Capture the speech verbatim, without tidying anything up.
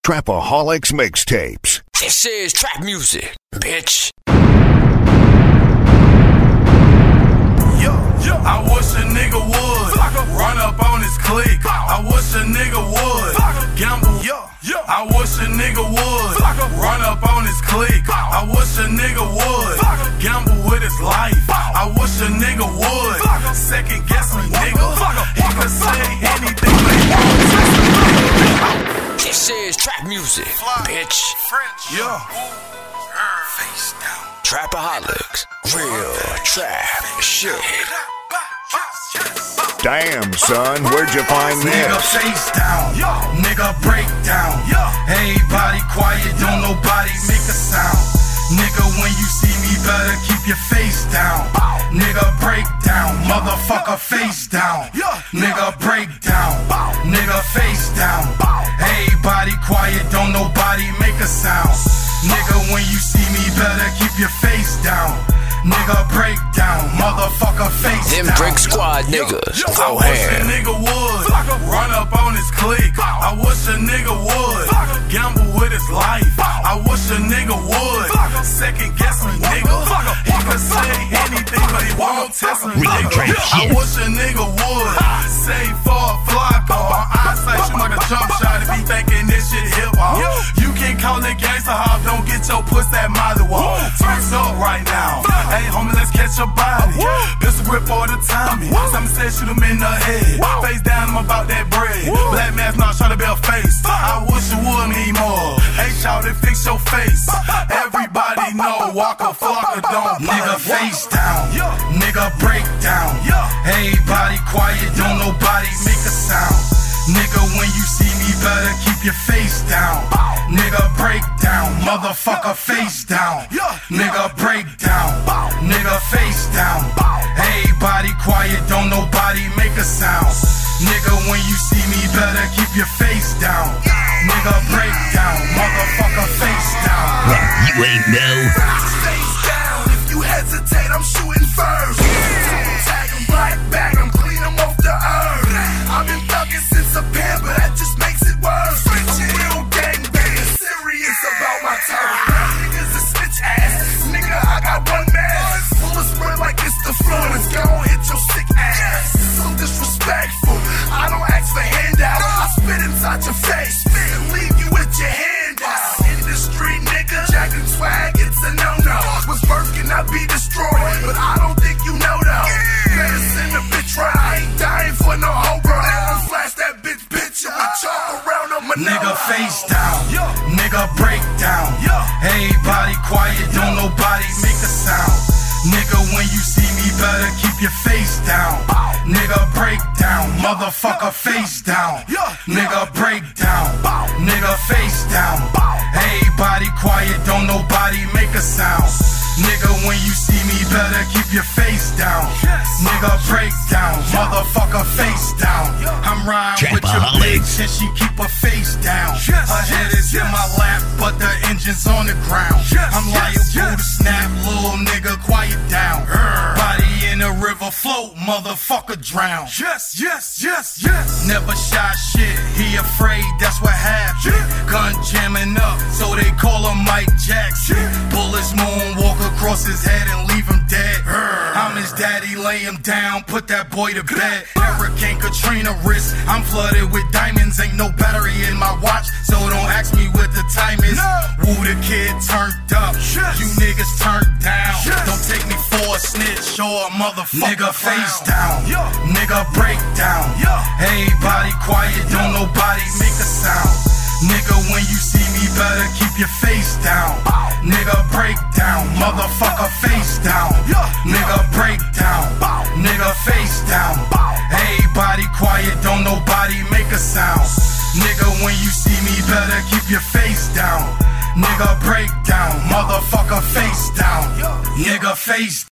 Trapaholics Mixtapes. This is trap music, bitch. Yo, yo. I wish a nigga would run up on his clique. I wish a nigga would gamble. Yo, yo. I wish a nigga would run up on his clique. I wish a nigga would gamble with his life. I wish a nigga would second guess me, nigga. He could say anything but he won't. This is trap music, bitch. Yeah. Face down. Trapaholics, real trap shit. Damn, son, where'd you find Nigga this? face down, nigga break down. Everybody quiet, don't nobody make a sound. Nigga, when you see me, better keep your face down. Nigga break down, motherfucker face down. Nigga break down, nigga face down. Everybody quiet, don't nobody make a sound. Nigga, when you see me, better keep your face down. Nigga break down, motherfucker face Them down. Them Brick Squad niggas, throw I wish a hand. nigga would run up on his clique. I wish a nigga would gamble with his life. I wish a nigga would second guess me, nigga. He could say anything, but he won't test me, nigga. I wish a nigga would save for a fly car. My eyesight shoot like a jump shot if he thinking this shit hip hop. You can call it gangsta hop, don't get your puss that Molly wall. Turns up right now. Hey, homie, let's catch a body. Pistol grip all the time. Something said shoot him in the head. Face down, I'm about that bread. Black mask not trying to be a face. I wish you would need more. Hey, shout it, fix your face. Everybody know Waka Flocka don't play. Nigga face down, nigga break down. Everybody quiet, don't nobody make a sound. Nigga, when you see me, better keep your face down. Nigga break down, motherfucker face down. Nigga break down, nigga face down. Everybody quiet, don't nobody make a sound. Nigga, when you see me, better keep your face down. Nigga break down, motherfucker face down. You ain't know. Face down, if you hesitate, I'm shooting first. Tag him right back, I'm clean him off the earth. I've been thugging since a pen, but that just makes it worse. Bitch, real gangbang, serious about my turf. Niggas a snitch ass, nigga, I got one mask. Full of spread like it's the flu, and it's gon' hit your sick ass. So disrespectful, I don't ask for handout. I spit inside your face, and leave you with your hand out. Industry nigga, jacking swag, it's a no-no. Was birth cannot be destroyed, but I don't think you know though. Better send a bitch right, I ain't dying for no hoe, bro. I'll flash that bitch, bitch, and we chalk around on my nigga face down, nigga break down. Everybody quiet, don't nobody make a sound. Nigga, when you see me, better keep your face down. Nigga break down, motherfucker face down. Nigga break down, nigga face down. Everybody quiet, don't nobody make a sound. Nigga, when you see me, better keep your face down. Nigga break down, motherfucker face down. I'm riding with your bitch and she keep her face down. Her head is in my lap, but the engine's on the ground. I'm liable to snap, little nigga, quiet down. Body in the river, float, motherfucker drown. Yes, yes, yes, yes. Never shot shit, he afraid, that's what happened. Gun jamming up, so they call him Mike Jackson. Bullets moonwalk across his head and leave him dead. I'm his daddy, lay him down, put that boy to bed. Hurricane Katrina wrist, I'm flooded with diamonds. Ain't no battery in my watch, so don't ask me what the time is. Woo, the kid turned up, you niggas turned down. Don't take me for a snitch or a motherfucker. Nigga face down, nigga break down. Everybody quiet, don't nobody make a sound. Nigga, when you see me, better keep your face down. Nigga break down, motherfucker face down. Nigga break down, nigga face down. Everybody quiet, don't nobody make a sound. Nigga, when you see me, better keep your face down. Nigga break down, motherfucker face down. Nigga face